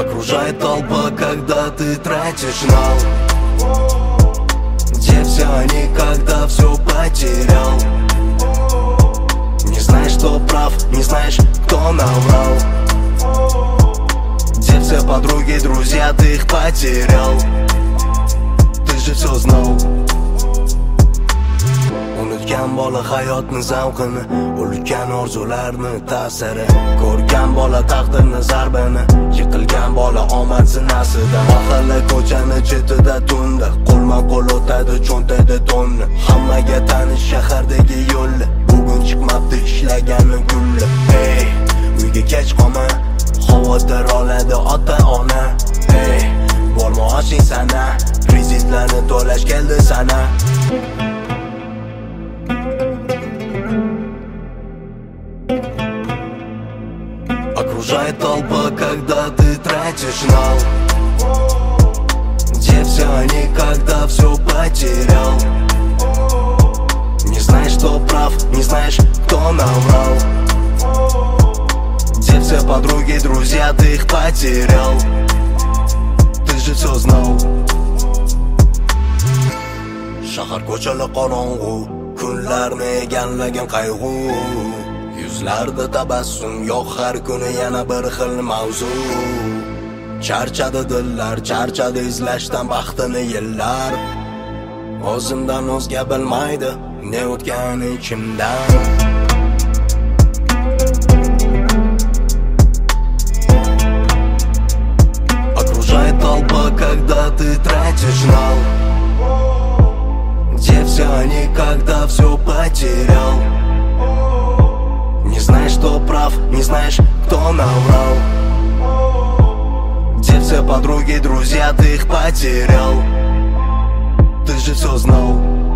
Окружает толпа, когда ты тратишь нал. Где все они, когда все потерял? Не знаешь, кто прав, не знаешь, кто наврал. Где все подруги, друзья, ты их потерял? Ты же все знал. Unutgan bola hayotni zavqini, o'lgan orzularni ta'siri, ko'rgan bola taqdirni zarbini, yiqilgan bola omad sinasidan. Mahalla ko'chani chetida tunda, qo'lma-qo'l o'tadi cho'ntayda tonni. Hammaga tanish shahardagi yo'lli, bugun chiqmabdi ishlagani gulli. Hey, uyga kech qolma, xavotir oladi ota-ona. Hey, bormi oshing sana, kreditlarni to'lash keldi sana. Окружает толпа, когда ты тратишь нал. Где все они, когда все потерял? Не знаешь, кто прав, не знаешь, кто наврал. Где все подруги, друзья, ты их потерял? Ты же все знал. Shahar ko'chalar qorong'u, kunlarni egallagan qayg'u. Yuzlarda tabassum yo'q, har kuni yana bir xil mavzu. Charchadi dillar, charchadi izlashdan baxtini yillar. O'zimdan o'zga bilmaydi ne o'tgan ichimdan. Окружает толпа, когда ты тратишь нал. Где все они, когда все потерял? Не знаешь, кто прав, не знаешь, кто наврал. Где все подруги, друзья, ты их потерял? Ты же все знал.